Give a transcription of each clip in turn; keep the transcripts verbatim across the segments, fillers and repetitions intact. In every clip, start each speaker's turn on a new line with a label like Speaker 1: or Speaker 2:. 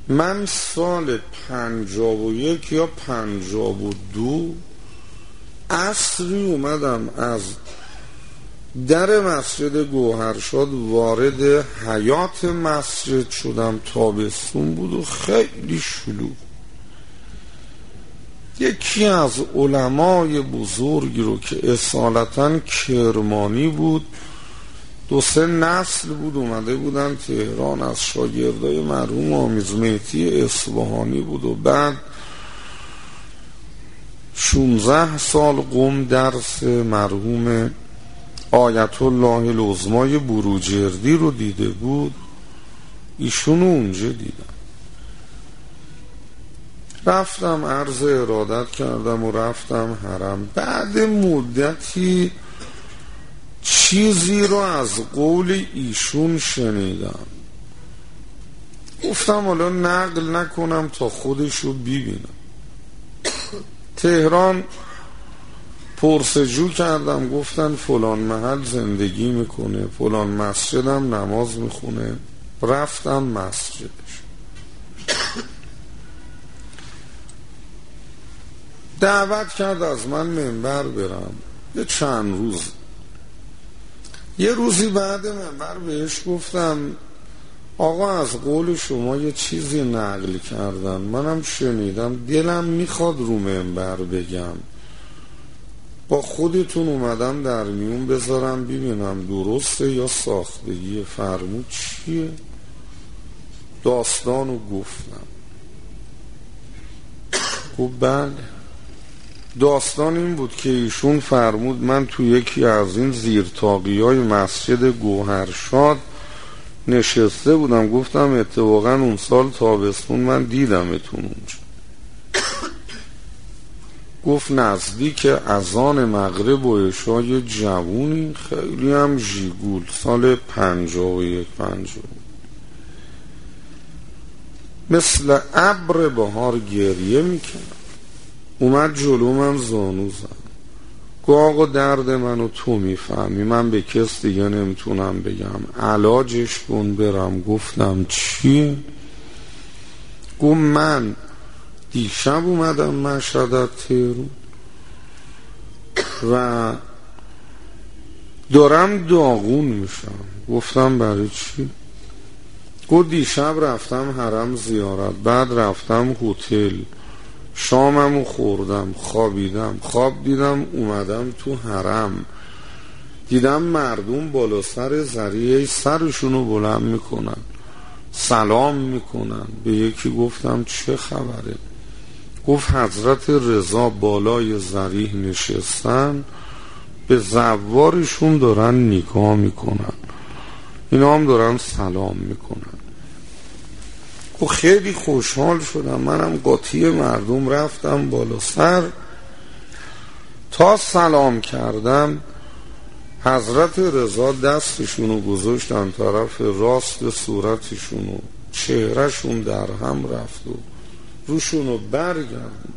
Speaker 1: من سال پنجاب و یک یا پنجاب و دو عصری اومدم از در مسجد گوهرشاد وارد حیاط مسجد شدم. تابستون بود و خیلی شلوغ. یکی از علمای بزرگی رو که اصالتا کرمانی بود، دو سه نسل بود، اومده بودن تهران، از شاگردای مرحوم آمیز مهدی اصفهانی بود و بعد شانزده سال قم درس مرحوم آیت الله العظمای بروجردی رو دیده بود. ایشونو اونجا دیدم، رفتم عرض ارادت کردم و رفتم حرم. بعد مدتی چیزی رو از قول ایشون شنیدم، گفتم حالا نقل نکنم تا خودشو ببینم. تهران پرسجو کردم، گفتن فلان محل زندگی میکنه، فلان مسجدم نماز میخونه. رفتم مسجدش. دعوت کرد از من منبر برم یه چند روز. یه روزی بعد منبر بهش گفتم آقا از قول شما یه چیزی نقل کردن، منم شنیدم، دلم میخواد رو منبر بگم، با خودتون اومدم در میون بذارم ببینم درسته یا ساختگیه. فرمود چیه؟ داستانو گفتم. گفت بله. داستان این بود که ایشون فرمود من تو یکی از این زیرتاقیای مسجد گوهرشاد نشسته بودم. گفتم اتفاقا اون سال تابستون من دیدمتون اونجا. گفت نزدیک اذان مغرب و عشای جوونی، خیلی هم ژیگول، سال پنجاه و یک پنجاه، مثل ابر بهار گریه میکنم. اومد جلو من زانو زد، گفت آقا درد منو تو میفهمی، من به کس دیگه نمیتونم بگم، علاجش کن برم. گفتم چی؟ گفت من دیشب اومدم مشهد تهران و دارم داغون میشم. گفتم برای چی؟ گفت دیشب رفتم حرم زیارت، بعد رفتم هتل، شاممو خوردم، خوابیدم، خواب دیدم اومدم تو حرم، دیدم مردم بالا سر ذریعه سرشونو بلند میکنن، سلام میکنن. به یکی گفتم چه خبره؟ گفت حضرت رضا بالای ذریح نشستن، به زوارشون دارن نگاه میکنن، اینا هم دارن سلام میکنن. و خیلی خوشحال شدم. منم قاطی مردم رفتم بالا سر، تا سلام کردم حضرت رضا دستشونو گذاشتن طرف راست صورتشونو، چهرهشون در هم رفت و روشونو برگردن.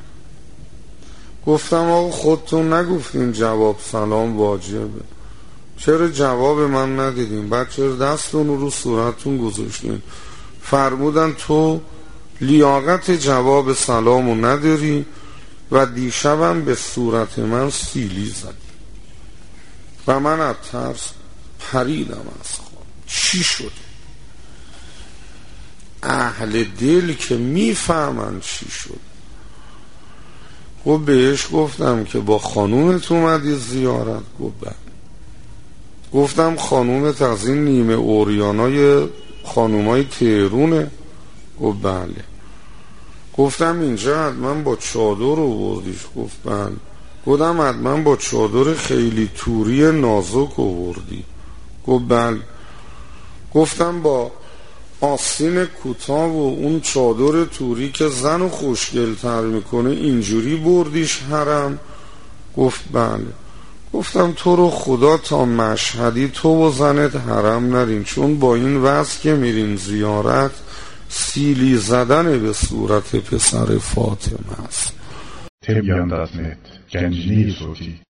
Speaker 1: گفتم آقا خودتون نگفتین جواب سلام واجبه، چرا جواب من ندیدین؟ بعد چرا دستونو رو صورتتون گذاشتین؟ فرمودن تو لیاقت جواب سلامو نداری و دیشبم به صورت من سیلی زدی. و من از ترس پریدم از خواب. چی شده؟ اهل دل که میفهمن چی شد. خب بهش گفتم که با خانومت اومدی زیارت؟ گفت بله. گفتم خانومت از این نیمه اوریانای خانومای تهرونه؟ گفت بله. گفتم اینجا حتما با چادر آوردیش؟ گفت بله. گفتم حتما با چادر خیلی توری نازک آوردی؟ گفت بله. گفتم با آستین کوتاه و اون چادر توری که زنو خوشگل تر میکنه اینجوری بردیش حرم؟ گفت بله. گفتم تو رو خدا تا مشهدی تو و زنت حرم نرین، چون با این وضع که میرین زیارت سیلی زدن به صورت پسر فاطمه است.
Speaker 2: تبیان دست نت گنجینه صوتی